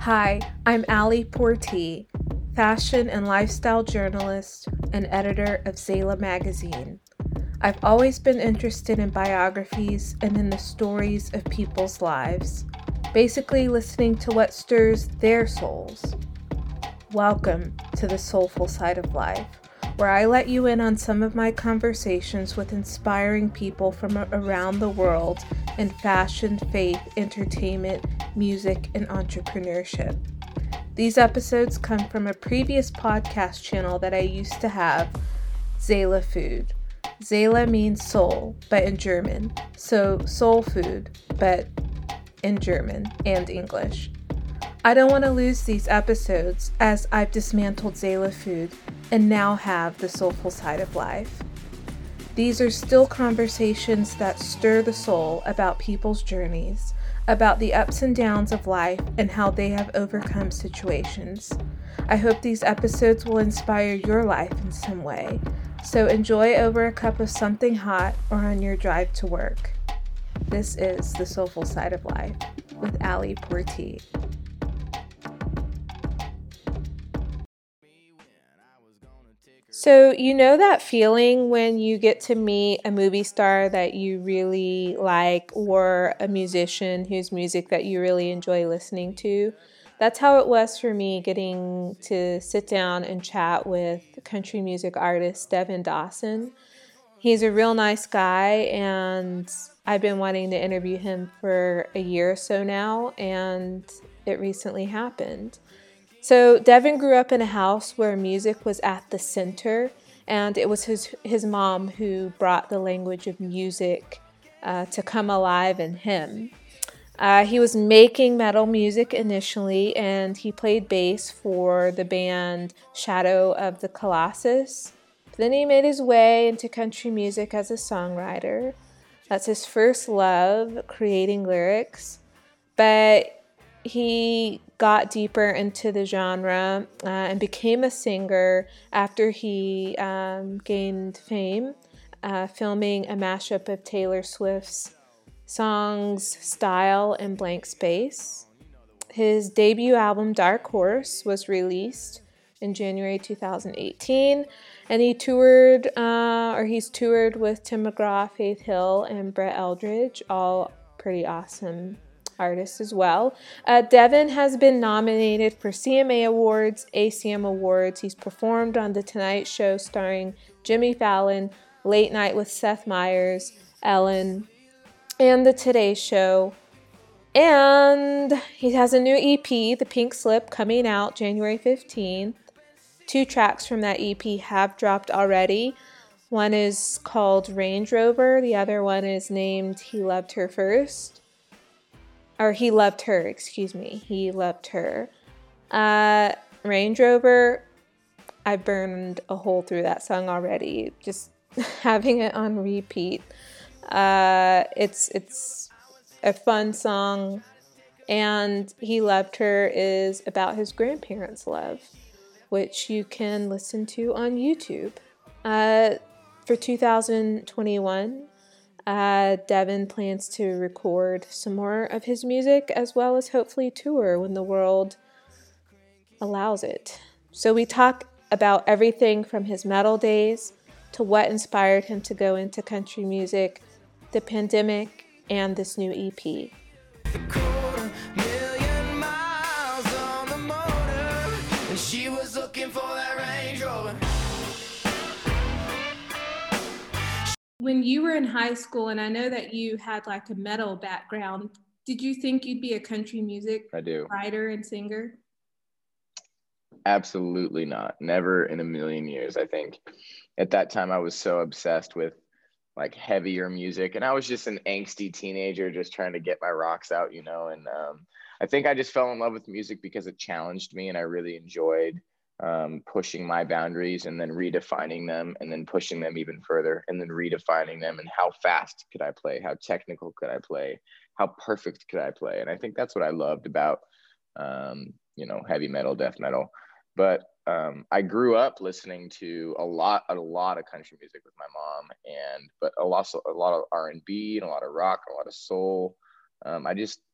Hi, I'm Allie Portee, fashion and lifestyle journalist and editor of Zayla magazine. I've always been interested in biographies and in the stories of people's lives, basically listening to what stirs their souls. Welcome to the Soulful Side of Life, where I let you in on some of my conversations with inspiring people from around the world in fashion, faith, entertainment, music, and entrepreneurship. These episodes come from a previous podcast channel that I used to have, Zayla Food. Zayla means soul, but in German, so soul food, but in German and English. I don't want to lose these episodes as I've dismantled Zayla Food and now have the Soulful Side of Life. These are still conversations that stir the soul about people's journeys, about the ups and downs of life and how they have overcome situations. I hope these episodes will inspire your life in some way, so enjoy over a cup of something hot or on your drive to work. This is the Soulful Side of Life with Allie Portee. So, you know that feeling when you get to meet a movie star that you really like or a musician whose music that you really enjoy listening to? That's how it was for me getting to sit down and chat with country music artist Devin Dawson. He's a real nice guy, and I've been wanting to interview him for a year or so now, and it recently happened. So Devin grew up in a house where music was at the center, and it was his mom who brought the language of music to come alive in him. He was making metal music initially, and he played bass for the band Shadow of the Colossus. Then he made his way into country music as a songwriter. That's his first love, creating lyrics. But he got deeper into the genre and became a singer after he gained fame, filming a mashup of Taylor Swift's songs Style and Blank Space. His debut album Dark Horse was released in January 2018, and he's toured with Tim McGraw, Faith Hill, and Brett Eldredge, all pretty awesome artists as well. Devin has been nominated for CMA Awards, ACM Awards. He's performed on The Tonight Show starring Jimmy Fallon, Late Night with Seth Meyers, Ellen, and The Today Show. And he has a new EP, The Pink Slip, coming out January 15th. 2 tracks from that EP have dropped already. One is called Range Rover. The other one is named He Loved Her First. Or He Loved Her, excuse me. He Loved Her. Range Rover, I burned a hole through that song already. Just having it on repeat. It's a fun song, and He Loved Her is about his grandparents' love, which you can listen to on YouTube. For 2021, Devin plans to record some more of his music as well as hopefully tour when the world allows it. So we talk about everything from his metal days to what inspired him to go into country music, the pandemic, and this new EP. She was looking for that Range Rover. When you were in high school, and I know that you had like a metal background, did you think you'd be a country music writer and singer? Absolutely not. Never in a million years. I think at that time I was so obsessed with like heavier music, and I was just an angsty teenager just trying to get my rocks out, and I think I just fell in love with music because it challenged me, and I really enjoyed pushing my boundaries and then redefining them and then pushing them even further and then redefining them, and how fast could I play, how technical could I play, how perfect could I play. And I think that's what I loved about heavy metal, death metal. But I grew up listening to a lot of country music with my mom, but a lot of R&B and a lot of rock, and a lot of soul. I just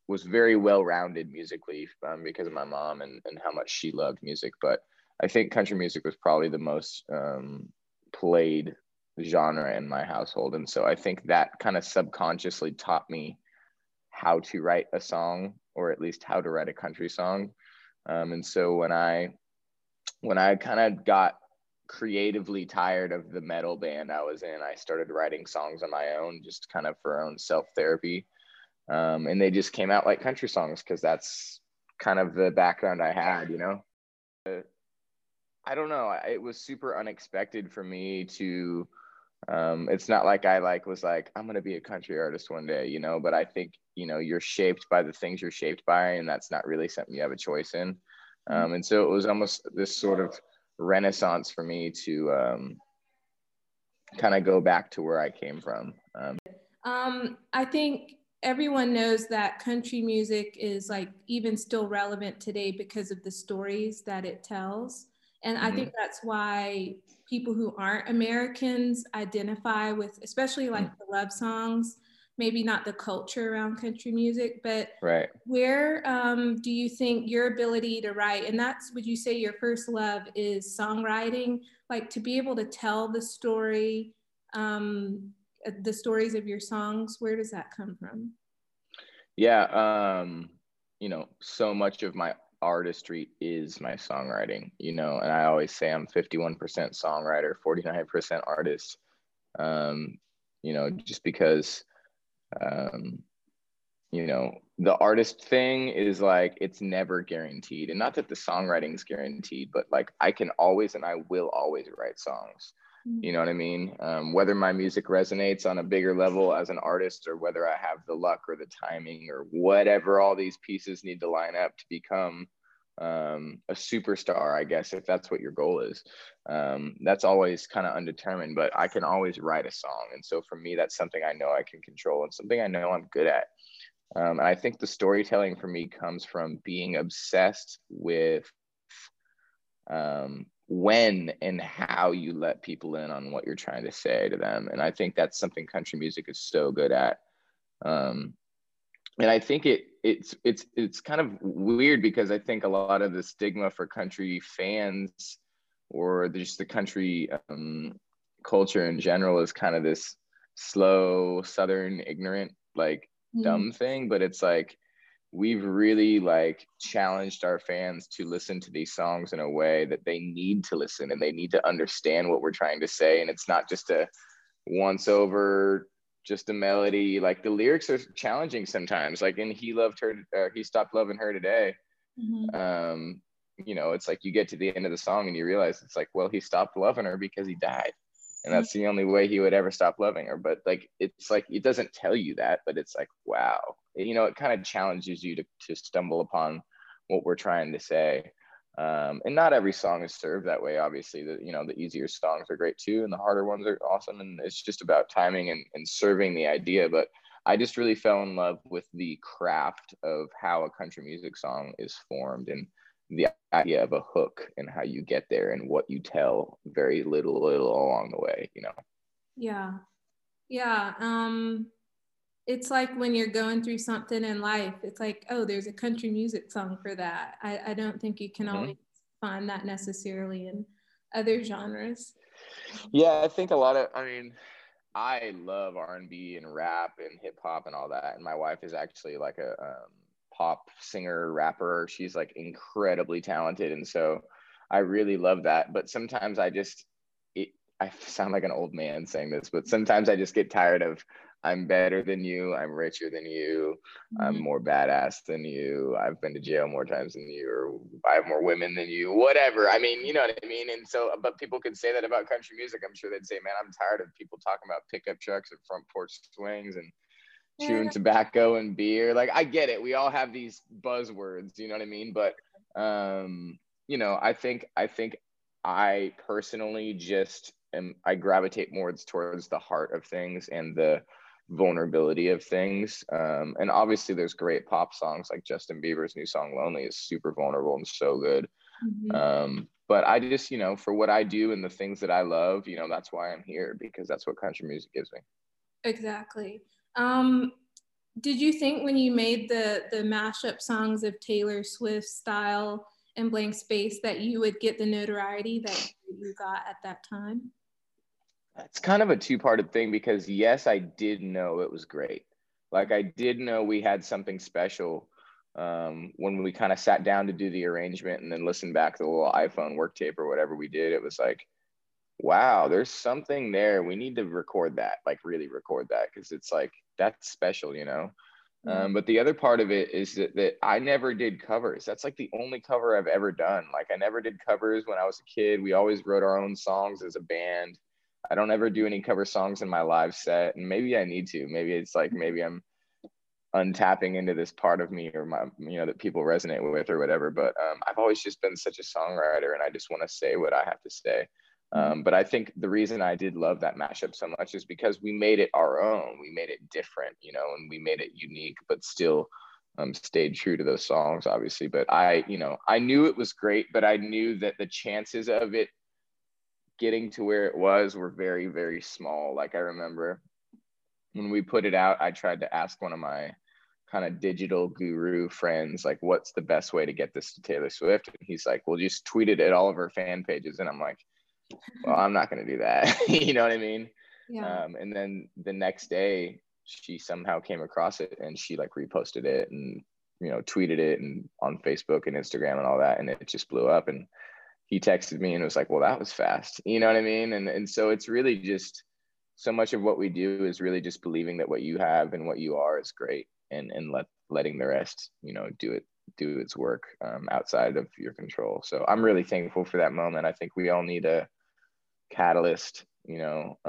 was very well-rounded musically, because of my mom and how much she loved music. But I think country music was probably the most played genre in my household. And so I think that kind of subconsciously taught me how to write a song, or at least how to write a country song. And so when I kind of got creatively tired of the metal band I was in, I started writing songs on my own, just kind of for own self-therapy. And they just came out like country songs, because that's kind of the background I had, you know. I don't know. It was super unexpected for me to, it's not like I was like, I'm going to be a country artist one day, you know, but I think, you know, you're shaped by the things you're shaped by, and that's not really something you have a choice in. And so it was almost this sort of renaissance for me to kind of go back to where I came from. I think everyone knows that country music is like even still relevant today because of the stories that it tells. And I think that's why people who aren't Americans identify with, especially like the love songs, maybe not the culture around country music, but right. Where do you think your ability to write, and that's, would you say your first love is songwriting, like to be able to tell the stories of your songs, where does that come from? Yeah. You know, so much of my artistry is my songwriting, you know, and I always say I'm 51% songwriter, 49% artist. You know, just because, you know, the artist thing is like, it's never guaranteed. And not that the songwriting is guaranteed, but like I can always, and I will always write songs. You know what I mean? Whether my music resonates on a bigger level as an artist, or whether I have the luck or the timing or whatever, all these pieces need to line up to become a superstar, I guess, if that's what your goal is. That's always kind of undetermined, but I can always write a song. And so for me, that's something I know I can control and something I know I'm good at. And I think the storytelling for me comes from being obsessed with when and how you let people in on what you're trying to say to them. And I think that's something country music is so good at. And I think it's kind of weird, because I think a lot of the stigma for country fans, or just the country culture in general, is kind of this slow, Southern, ignorant, like dumb thing. But it's like, we've really like challenged our fans to listen to these songs in a way that they need to listen, and they need to understand what we're trying to say. And it's not just a once over, just a melody. Like the lyrics are challenging sometimes, like in He Loved Her, He Stopped Loving Her Today. You know, it's like you get to the end of the song and you realize it's like, well, he stopped loving her because he died, and that's the only way he would ever stop loving her. But like, it's like, it doesn't tell you that, but it's like, wow, you know, it kind of challenges you to stumble upon what we're trying to say. And not every song is served that way. Obviously, you know, the easier songs are great too, and the harder ones are awesome. And it's just about timing and serving the idea. But I just really fell in love with the craft of how a country music song is formed, and the idea of a hook, and how you get there, and what you tell very little along the way, you know? Yeah. It's like when you're going through something in life, it's like, oh, there's a country music song for that. I don't think you can always find that necessarily in other genres. Yeah, I think I mean, I love R&B and rap and hip hop and all that. And my wife is actually like a pop singer, rapper. She's like incredibly talented. And so I really love that. But sometimes I sound like an old man saying this, but sometimes I just get tired of, I'm better than you, I'm richer than you, I'm more badass than you, I've been to jail more times than you, or I have more women than you, whatever. I mean, you know what I mean? And so, but people could say that about country music. I'm sure they'd say, man, I'm tired of people talking about pickup trucks and front porch swings and chewing tobacco and beer. Like, I get it. We all have these buzzwords, you know what I mean? But, you know, I think I personally just I gravitate more towards the heart of things and the vulnerability of things. And obviously there's great pop songs, like Justin Bieber's new song Lonely is super vulnerable and so good. But I just, you know, for what I do and the things that I love, you know, that's why I'm here, because that's what country music gives me. Exactly. Did you think when you made the mashup songs of Taylor Swift style and Blank Space that you would get the notoriety that you got at that time? It's kind of a two-parted thing because yes, I did know it was great. Like I did know we had something special when we kind of sat down to do the arrangement and then listened back to the little iPhone work tape or whatever we did. It was like, wow, there's something there. We need to record that, like really record that, because it's like that's special, you know. Yeah. But the other part of it is that I never did covers. That's like the only cover I've ever done. Like I never did covers when I was a kid. We always wrote our own songs as a band. I don't ever do any cover songs in my live set, and maybe I need to. Maybe it's like maybe I'm untapping into this part of me or my, you know, that people resonate with or whatever. But I've always just been such a songwriter, and I just want to say what I have to say. But I think the reason I did love that mashup so much is because we made it our own. We made it different, you know, and we made it unique, but still stayed true to those songs, obviously. But I, you know, I knew it was great, but I knew that the chances of it getting to where it was were very, very small. Like I remember when we put it out, I tried to ask one of my kind of digital guru friends, like, what's the best way to get this to Taylor Swift? And he's like, well, just tweet it at all of her fan pages. And I'm like, well, I'm not going to do that. You know what I mean? Yeah. And then the next day she somehow came across it and she like reposted it and, you know, tweeted it and on Facebook and Instagram and all that. And it just blew up. And he texted me and was like, well, that was fast. You know what I mean? And so it's really just so much of what we do is really just believing that what you have and what you are is great, and letting the rest, you know, do its work outside of your control. So I'm really thankful for that moment. I think we all need a catalyst, you know,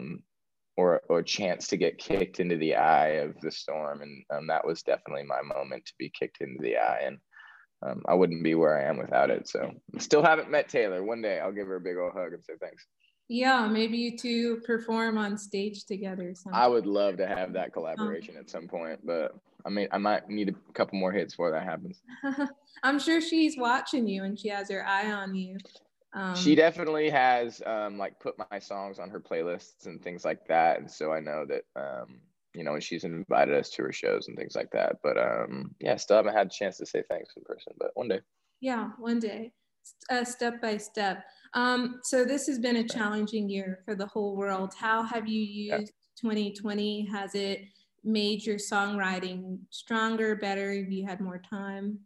or a chance to get kicked into the eye of the storm. And that was definitely my moment to be kicked into the eye. And I wouldn't be where I am without it. So still haven't met Taylor. One day I'll give her a big old hug and say thanks. Yeah, maybe you two perform on stage together sometime. I would love to have that collaboration at some point, but I mean, I might need a couple more hits before that happens. I'm sure she's watching you and she has her eye on you. She definitely has like put my songs on her playlists and things like that. And so I know that, you know, and she's invited us to her shows and things like that. But yeah, still haven't had a chance to say thanks in person, but one day. Yeah, one day, step by step. So this has been a challenging year for the whole world. How have you used 2020? Has it made your songwriting stronger, better? Have you had more time?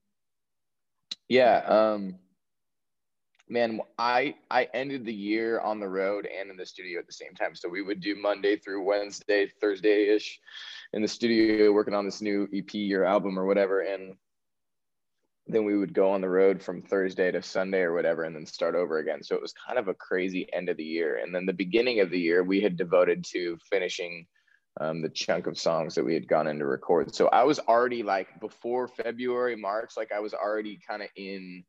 Yeah. Man, I ended the year on the road and in the studio at the same time. So we would do Monday through Wednesday, Thursday-ish in the studio working on this new EP or album or whatever. And then we would go on the road from Thursday to Sunday or whatever, and then start over again. So it was kind of a crazy end of the year. And then the beginning of the year, we had devoted to finishing the chunk of songs that we had gone in to record. So I was already like before February, March, like I was already kind of in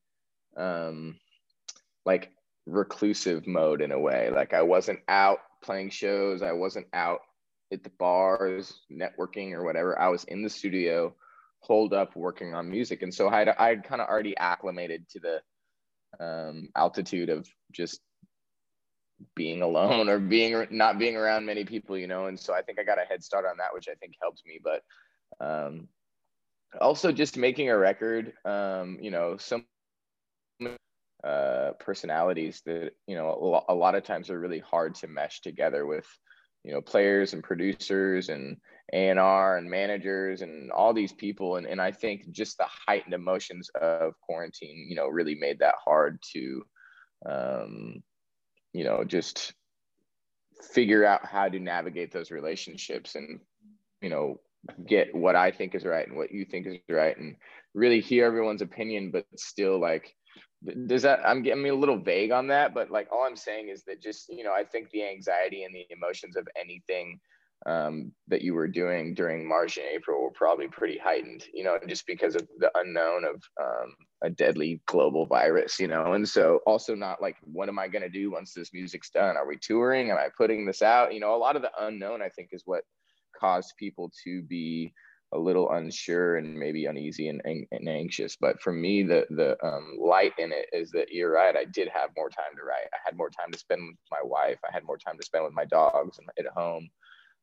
like reclusive mode in a way. Like I wasn't out playing shows. I wasn't out at the bars, networking or whatever. I was in the studio holed up working on music. And so I'd kind of already acclimated to the altitude of just being alone or not being around many people, you know. And so I think I got a head start on that, which I think helped me. But also just making a record, you know, some personalities that, you know, a lot of times are really hard to mesh together with, you know, players and producers and A&R and managers and all these people. And I think just the heightened emotions of quarantine, you know, really made that hard to, you know, just figure out how to navigate those relationships and, you know, get what I think is right and what you think is right and really hear everyone's opinion, but still like, does that, I'm getting a little vague on that, but like all I'm saying is that just, you know, I think the anxiety and the emotions of anything that you were doing during March and April were probably pretty heightened, you know, just because of the unknown of a deadly global virus, you know. And so also not like, what am I going to do once this music's done? Are we touring? Am I putting this out? You know, a lot of the unknown, I think, is what caused people to be a little unsure and maybe uneasy and anxious. But for me, the light in it is that you're right. I did have more time to write. I had more time to spend with my wife. I had more time to spend with my dogs and at home.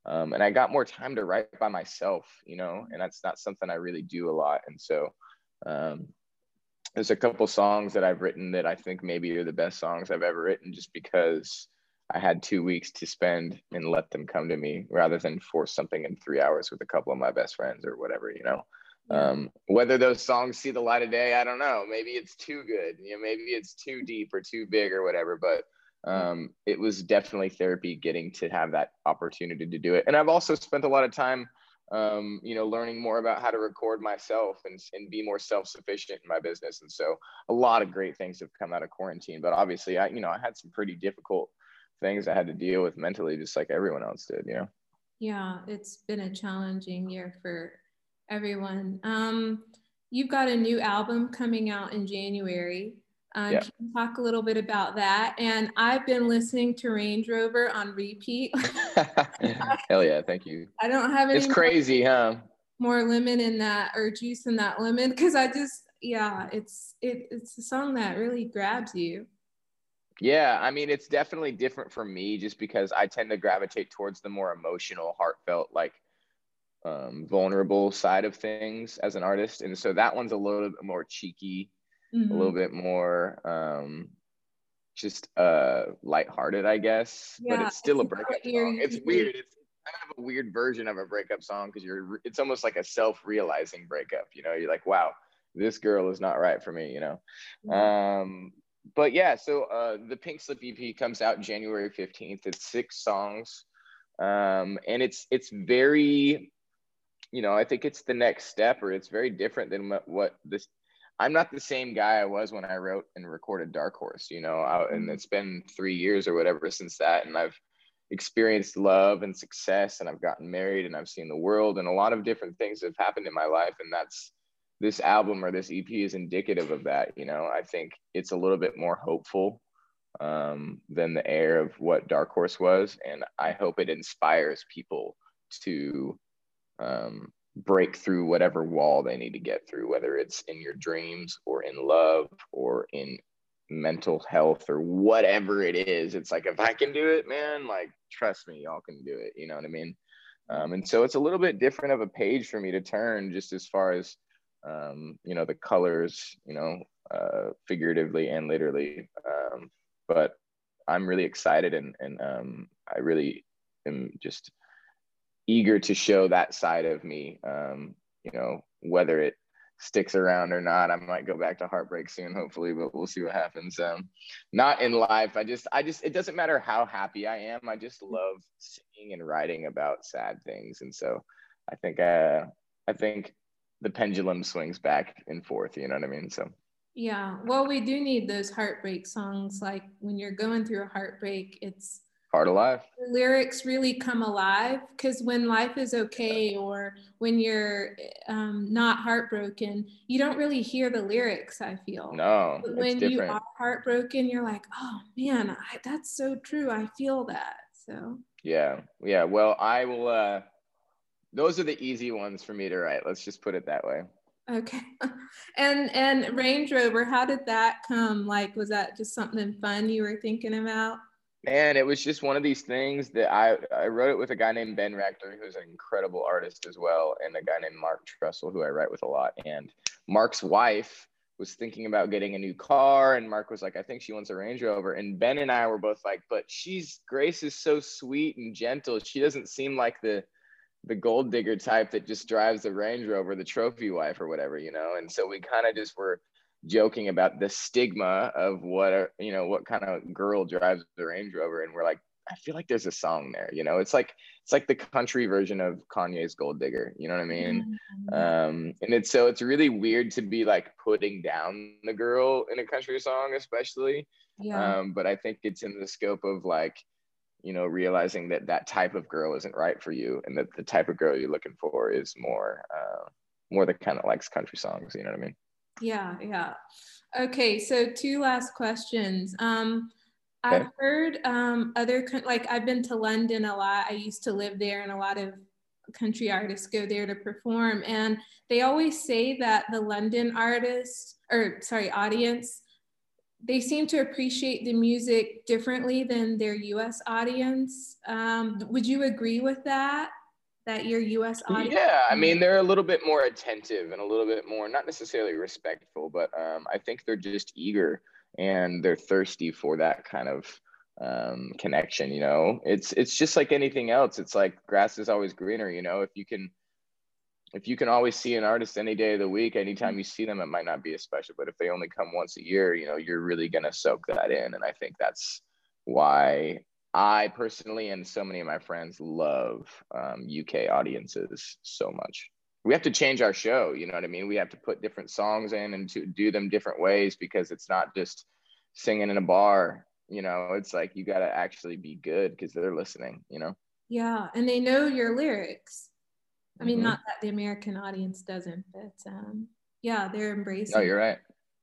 And I got more time to write by myself, you know, and that's not something I really do a lot. And so um, there's a couple songs that I've written that I think maybe are the best songs I've ever written, just because I had 2 weeks to spend and let them come to me rather than force something in 3 hours with a couple of my best friends or whatever, you know. Yeah. Whether those songs see the light of day, I don't know. Maybe it's too good, you know, maybe it's too deep or too big or whatever. But it was definitely therapy getting to have that opportunity to do it. And I've also spent a lot of time, you know, learning more about how to record myself and be more self-sufficient in my business. And so a lot of great things have come out of quarantine. But obviously, I had some pretty difficult things I had to deal with mentally, just like everyone else did, you know? Yeah, it's been a challenging year for everyone. You've got a new album coming out in January. Yeah. Can you talk a little bit about that? And I've been listening to Range Rover on repeat. Hell yeah, thank you. I don't have any It's crazy, huh? more lemon in that, or juice in that lemon, because I just, yeah, it's a song that really grabs you. Yeah, I mean, it's definitely different for me just because I tend to gravitate towards the more emotional, heartfelt, like vulnerable side of things as an artist. And so that one's a little bit more cheeky, a little bit more just lighthearted, I guess, but Yeah, it's still it's a about breakup your song. It's weird. It's kind of a weird version of a breakup song because it's almost like a self-realizing breakup, you know. You're like, wow, this girl is not right for me, you know. But yeah, so the Pink Slip EP comes out January 15th. It's 6 songs, and it's very, you know, I think it's the next step, or it's very different than what this. I'm not the same guy I was when I wrote and recorded Dark Horse, you know, and it's been 3 years or whatever since that, and I've experienced love and success, and I've gotten married, and I've seen the world, and a lot of different things have happened in my life, and that's this album or this EP is indicative of that. You know, I think it's a little bit more hopeful than the air of what Dark Horse was, and I hope it inspires people to break through whatever wall they need to get through, whether it's in your dreams or in love or in mental health or whatever it is. It's like, if I can do it, man, like, trust me, y'all can do it. You know what I mean? And so it's a little bit different of a page for me to turn, just as far as, you know, the colors, you know, figuratively and literally. But I'm really excited, and I really am just eager to show that side of me. You know, whether it sticks around or not, I might go back to heartbreak soon, hopefully, but we'll see what happens. Not in life. I just, it doesn't matter how happy I am. I just love singing and writing about sad things. And so I think the pendulum swings back and forth, you know what I mean? So Yeah, well, we do need those heartbreak songs. Like when you're going through a heartbreak, it's part of life. the lyrics really come alive, because when life is okay, or when you're not heartbroken, you don't really hear the lyrics, I feel. No, But it's when you different. are heartbroken, you're like, oh man, that's so true. I feel that. So Yeah. Well, I will. Those are the easy ones for me to write. Let's just put it that way. okay. And Range Rover, how did that come? Like, was that just something fun you were thinking about? Man, it was just one of these things that I wrote it with a guy named Ben Rector, who's an incredible artist as well, and a guy named Mark Trussell, who I write with a lot. And Mark's wife was thinking about getting a new car, and Mark was like, I think she wants a Range Rover. And Ben and I were both like, but Grace is so sweet and gentle. She doesn't seem like the gold digger type that just drives the Range Rover, the trophy wife or whatever, you know? And so we kind of just were joking about the stigma of what kind of girl drives the Range Rover. And we're like, I feel like there's a song there, you know? It's like the country version of Kanye's Gold Digger, you know what I mean? And it's really weird to be like putting down the girl in a country song, especially. Yeah. But I think it's in the scope of like, you know, realizing that type of girl isn't right for you, and that the type of girl you're looking for is more the kind that likes country songs, you know what I mean? Yeah. Okay, so 2 last questions. I've Okay. heard like I've been to London a lot. I used to live there, and a lot of country artists go there to perform. And they always say that the London artists, or sorry, audience, they seem to appreciate the music differently than their US audience. Would you agree with that? That your US audience? Yeah, I mean, they're a little bit more attentive and a little bit more, not necessarily respectful, but I think they're just eager and they're thirsty for that kind of connection. It's just like anything else. It's like grass is always greener. If you can always see an artist any day of the week, anytime you see them, it might not be as special. But if they only come once a year, you're really gonna soak that in. And I think that's why I personally and so many of my friends love UK audiences so much. We have to change our show, you know what I mean? We have to put different songs in and to do them different ways, because it's not just singing in a bar. It's like you got to actually be good because they're listening. Yeah, and they know your lyrics. I mean, not that the American audience doesn't, but yeah, they're embracing. No, you're right.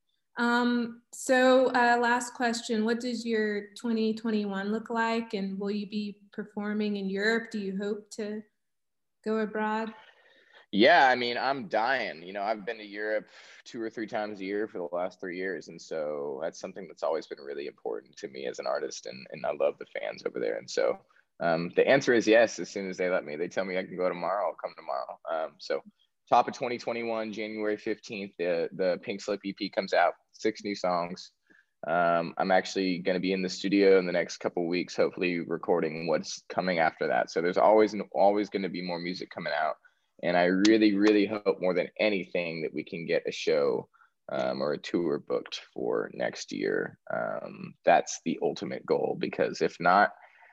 So last question, what does your 2021 look like, and will you be performing in Europe? Do you hope to go abroad? Yeah, I mean, I'm dying. I've been to Europe 2 or 3 times a year for the last 3 years. And so that's something that's always been really important to me as an artist. And I love the fans over there. And so the answer is yes, as soon as they let me. They tell me I can go tomorrow, I'll come tomorrow. So top of 2021, January 15th, the Pink Slip EP comes out, 6 new songs. I'm actually going to be in the studio in the next couple of weeks, hopefully recording what's coming after that. So there's always going to be more music coming out. And I really, really hope more than anything that we can get a show or a tour booked for next year. That's the ultimate goal, because if not,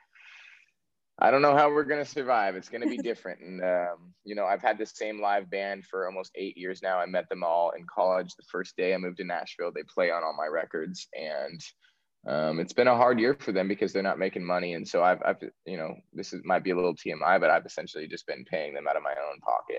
I don't know how we're going to survive. It's going to be different. And, I've had the same live band for almost 8 years now. I met them all in college. The first day I moved to Nashville, they play on all my records. And it's been a hard year for them because they're not making money. And so I've might be a little TMI, but I've essentially just been paying them out of my own pocket.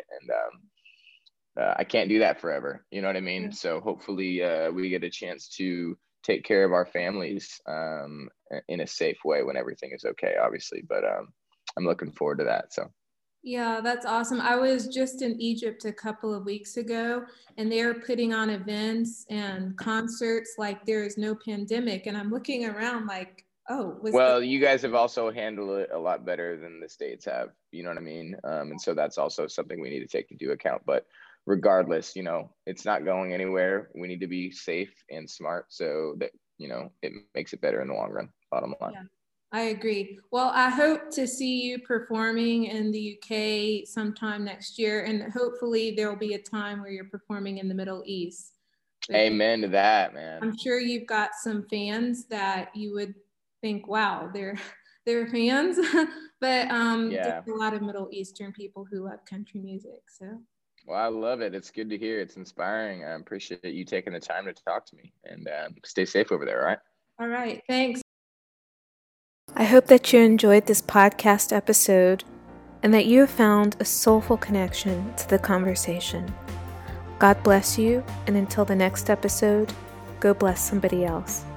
And I can't do that forever. You know what I mean? Yeah. So hopefully we get a chance to take care of our families in a safe way when everything is okay, obviously. But I'm looking forward to that. So. Yeah, that's awesome. I was just in Egypt a couple of weeks ago, and they're putting on events and concerts like there is no pandemic. And I'm looking around like, oh. You guys have also handled it a lot better than the States have. You know what I mean? And so that's also something we need to take into account. But regardless, it's not going anywhere. We need to be safe and smart so that, it makes it better in the long run, bottom line. Yeah. I agree. Well, I hope to see you performing in the UK sometime next year, and hopefully there will be a time where you're performing in the Middle East. Amen to that, man. I'm sure you've got some fans that you would think, wow, they're fans. But there's a lot of Middle Eastern people who love country music. So. Well, I love it. It's good to hear. It's inspiring. I appreciate you taking the time to talk to me, and stay safe over there, all right? All right. Thanks. I hope that you enjoyed this podcast episode and that you have found a soulful connection to the conversation. God bless you, and until the next episode, go bless somebody else.